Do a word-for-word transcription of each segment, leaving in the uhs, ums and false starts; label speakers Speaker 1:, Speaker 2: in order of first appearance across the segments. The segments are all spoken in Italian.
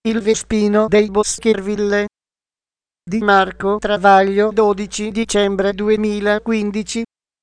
Speaker 1: Il Vespino dei Boscherville di Marco Travaglio, dodici dicembre duemilaquindici.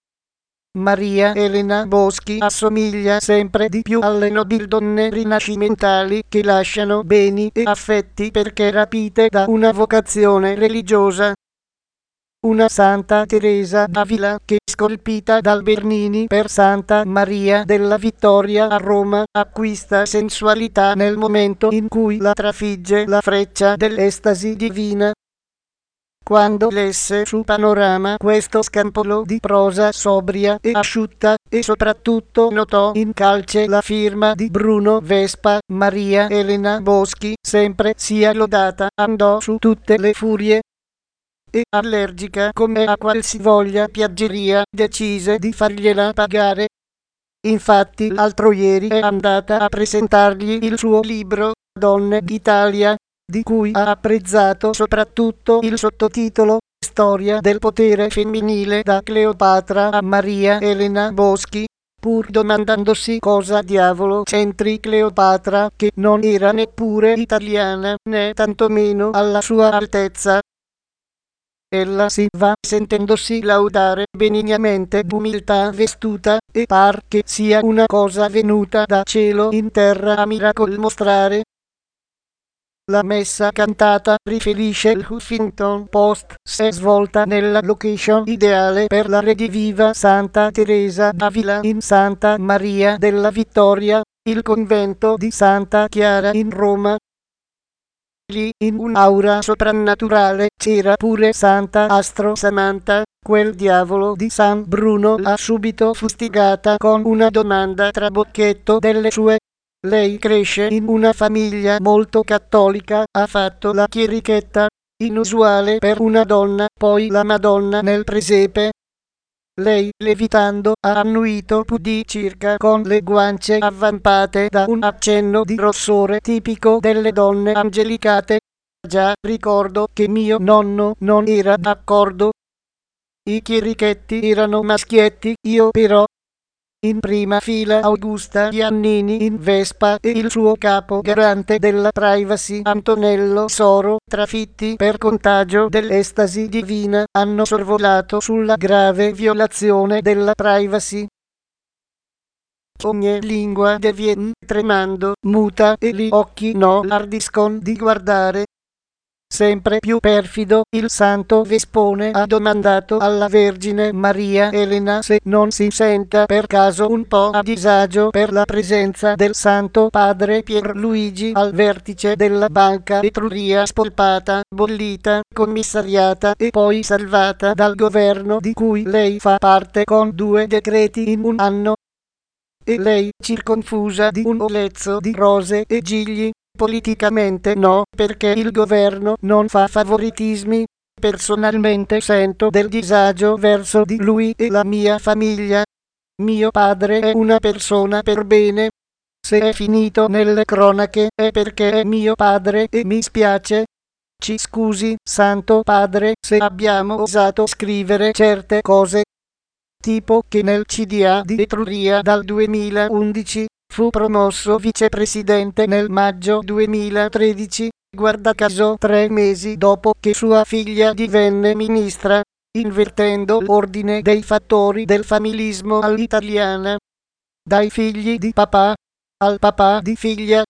Speaker 1: Maria Elena Boschi assomiglia sempre di più alle nobildonne rinascimentali che lasciano beni e affetti perché rapite da una vocazione religiosa. Una Santa Teresa d'Avila che, scolpita dal Bernini per Santa Maria della Vittoria a Roma, acquista sensualità nel momento in cui la trafigge la freccia dell'estasi divina. Quando lesse su Panorama questo scampolo di prosa sobria e asciutta, e soprattutto notò in calce la firma di Bruno Vespa, Maria Elena Boschi, sempre sia lodata, andò su tutte le furie. E allergica come a qualsivoglia piaggeria, decise di fargliela pagare. Infatti l'altro ieri è andata a presentargli il suo libro, Donne d'Italia, di cui ha apprezzato soprattutto il sottotitolo, Storia del potere femminile da Cleopatra a Maria Elena Boschi, pur domandandosi cosa diavolo c'entri Cleopatra, che non era neppure italiana, né tantomeno alla sua altezza. Ella si va sentendosi laudare benignamente d'umiltà vestuta, e par che sia una cosa venuta da cielo in terra a miracol mostrare. La messa cantata, riferisce il Huffington Post, si è svolta nella location ideale per la rediviva Santa Teresa d'Avila in Santa Maria della Vittoria, il convento di Santa Chiara in Roma. Lì, in un'aura soprannaturale, c'era pure Santa Astro Samantha. Quel diavolo di San Bruno l'ha subito fustigata con una domanda trabocchetto delle sue. Lei cresce in una famiglia molto cattolica, ha fatto la chierichetta, inusuale per una donna, poi la Madonna nel presepe. Lei, levitando, ha annuito pudì circa con le guance avvampate da un accenno di rossore tipico delle donne angelicate. Già, ricordo che mio nonno non era d'accordo. I chierichetti erano maschietti, io però. In prima fila Augusta Giannini in Vespa e il suo capo garante della privacy Antonello Soro, trafitti per contagio dell'estasi divina, hanno sorvolato sulla grave violazione della privacy. Ogni lingua devien tremando, muta e gli occhi no ardiscon di guardare. Sempre più perfido, il santo Vespone ha domandato alla Vergine Maria Elena se non si senta per caso un po' a disagio per la presenza del Santo Padre Pierluigi al vertice della Banca Etruria, spolpata, bollita, commissariata e poi salvata dal governo di cui lei fa parte con due decreti in un anno. E lei, circonfusa di un olezzo di rose e gigli. Politicamente no, perché il governo non fa favoritismi. Personalmente sento del disagio verso di lui e la mia famiglia. Mio padre è una persona per bene. Se è finito nelle cronache è perché è mio padre e mi spiace. Ci scusi, Santo Padre, se abbiamo osato scrivere certe cose. Tipo che nel C D A di Etruria dal duemilaundici fu promosso vicepresidente nel maggio duemilatredici, guarda caso tre mesi dopo che sua figlia divenne ministra, invertendo l'ordine dei fattori del familismo all'italiana. Dai figli di papà al papà di figlia.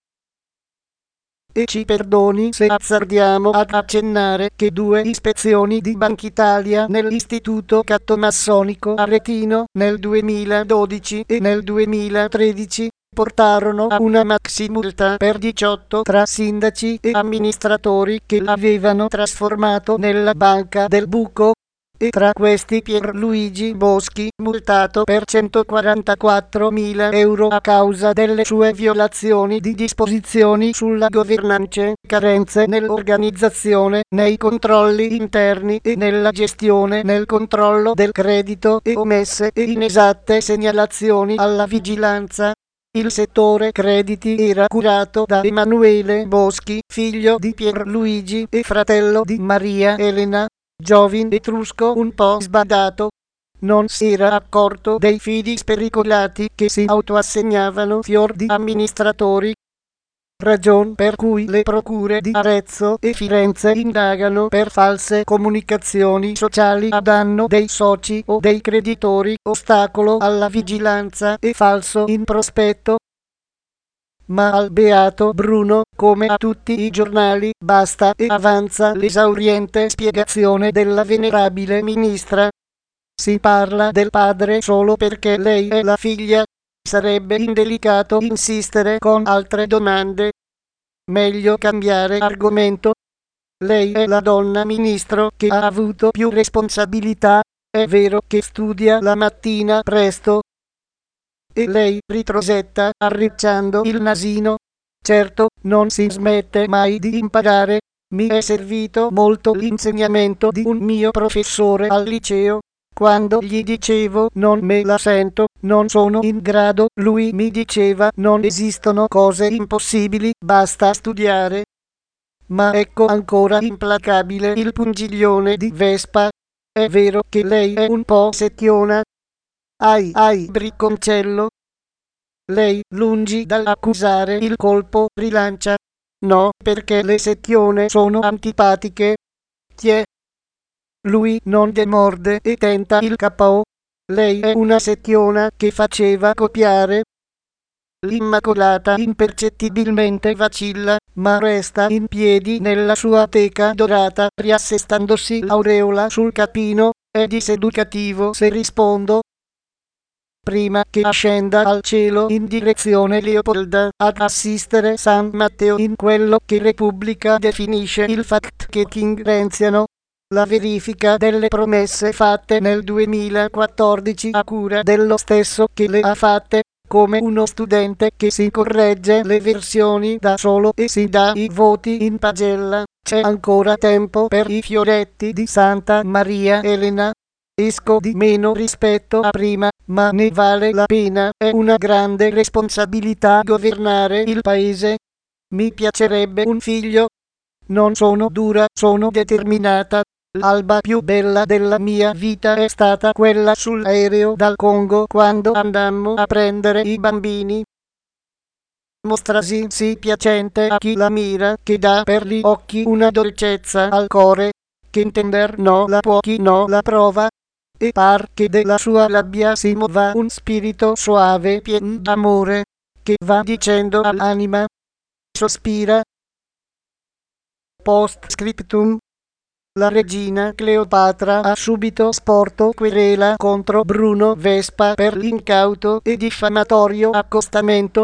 Speaker 1: E ci perdoni se azzardiamo ad accennare che due ispezioni di Bankitalia nell'Istituto Cattomassonico Aretino nel duemiladodici e nel duemilatredici portarono a una maximulta per diciotto tra sindaci e amministratori che l'avevano trasformato nella banca del buco, e tra questi Pierluigi Boschi, multato per centoquarantaquattromila euro a causa delle sue violazioni di disposizioni sulla governance, carenze nell'organizzazione, nei controlli interni e nella gestione nel controllo del credito e omesse e inesatte segnalazioni alla vigilanza. Il settore crediti era curato da Emanuele Boschi, figlio di Pierluigi e fratello di Maria Elena, giovine etrusco un po' sbadato. Non si era accorto dei fidi spericolati che si autoassegnavano fior di amministratori. ragion per cui le procure di Arezzo e Firenze indagano per false comunicazioni sociali a danno dei soci o dei creditori, ostacolo alla vigilanza e falso in prospetto. Ma al beato Bruno, come a tutti i giornali, basta e avanza l'esauriente spiegazione della venerabile ministra. Si parla del padre solo perché lei è la figlia. Sarebbe indelicato insistere con altre domande. Meglio cambiare argomento. Lei è la donna ministro che ha avuto più responsabilità. È vero che studia la mattina presto. E lei ritrosetta arricciando il nasino. Certo, non si smette mai di imparare. Mi è servito molto l'insegnamento di un mio professore al liceo. Quando gli dicevo non me la sento, non sono in grado, lui mi diceva non esistono cose impossibili, basta studiare. Ma ecco ancora implacabile il pungiglione di Vespa. È vero che lei è un po' secchiona. Ai ai bricconcello. Lei, lungi dall'accusare il colpo, rilancia. No, perché le secchione sono antipatiche. Tiè. Lui non demorde e tenta il K O. Lei è una secchiona che faceva copiare. L'Immacolata impercettibilmente vacilla, ma resta in piedi nella sua teca dorata, riassestandosi l'aureola sul capino. È diseducativo se rispondo. Prima che ascenda al cielo in direzione Leopolda ad assistere San Matteo in quello che Repubblica definisce il fact-checking renziano. La verifica delle promesse fatte nel duemilaquattordici a cura dello stesso che le ha fatte, come uno studente che si corregge le versioni da solo e si dà i voti in pagella. C'è ancora tempo per i fioretti di Santa Maria Elena. Esco di meno rispetto a prima, ma ne vale la pena, è una grande responsabilità governare il paese. Mi piacerebbe un figlio. Non sono dura, sono determinata. L'alba più bella della mia vita è stata quella sull'aereo dal Congo quando andammo a prendere i bambini. Mostrasi sì piacente a chi la mira, che dà per gli occhi una dolcezza al core, che intender no la può chi no la prova. E par che della sua labbia si muova un spirito soave pien d'amore, che va dicendo all'anima. Sospira. Post scriptum. La regina Cleopatra ha subito sporto querela contro Bruno Vespa per l'incauto e diffamatorio accostamento